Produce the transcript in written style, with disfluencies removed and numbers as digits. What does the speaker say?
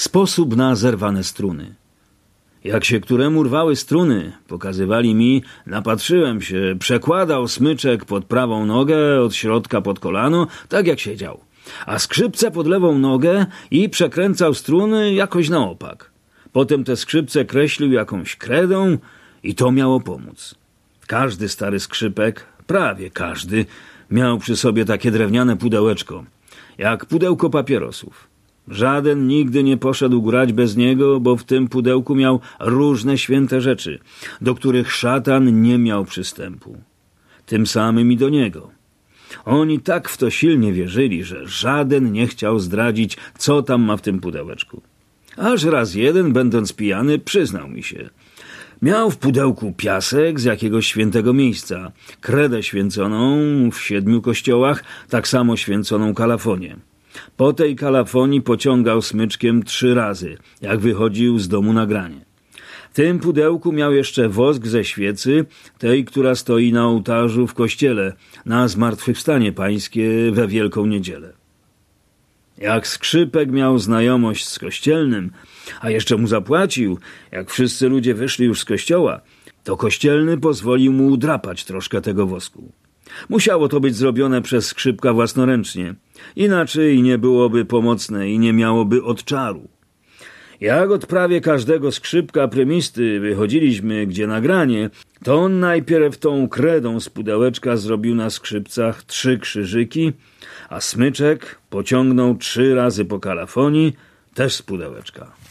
Sposób na zerwane struny. Jak się któremu rwały struny, pokazywali mi, napatrzyłem się, przekładał smyczek pod prawą nogę, od środka pod kolano, tak jak siedział, a skrzypce pod lewą nogę i przekręcał struny jakoś na opak. Potem te skrzypce kreślił jakąś kredą i to miało pomóc. Każdy stary skrzypek, prawie każdy, miał przy sobie takie drewniane pudełeczko, jak pudełko papierosów. Żaden nigdy nie poszedł grać bez niego, bo w tym pudełku miał różne święte rzeczy, do których szatan nie miał przystępu. Tym samym i do niego. Oni tak w to silnie wierzyli, że żaden nie chciał zdradzić, co tam ma w tym pudełeczku. Aż raz jeden, będąc pijany, przyznał mi się. Miał w pudełku piasek z jakiegoś świętego miejsca, kredę święconą w 7 kościołach, tak samo święconą kalafonię. Po tej kalafonii pociągał smyczkiem 3 razy, jak wychodził z domu na granie. W tym pudełku miał jeszcze wosk ze świecy, tej, która stoi na ołtarzu w kościele, na Zmartwychwstanie Pańskie we Wielką Niedzielę. Jak skrzypek miał znajomość z kościelnym, a jeszcze mu zapłacił, jak wszyscy ludzie wyszli już z kościoła, to kościelny pozwolił mu udrapać troszkę tego wosku. Musiało to być zrobione przez skrzypka własnoręcznie, inaczej nie byłoby pomocne i nie miałoby odczaru. Jak od prawie każdego skrzypka prymisty wychodziliśmy gdzie na granie, to on najpierw tą kredą z pudełeczka zrobił na skrzypcach 3 krzyżyki, a smyczek pociągnął 3 razy po kalafonii, też z pudełeczka.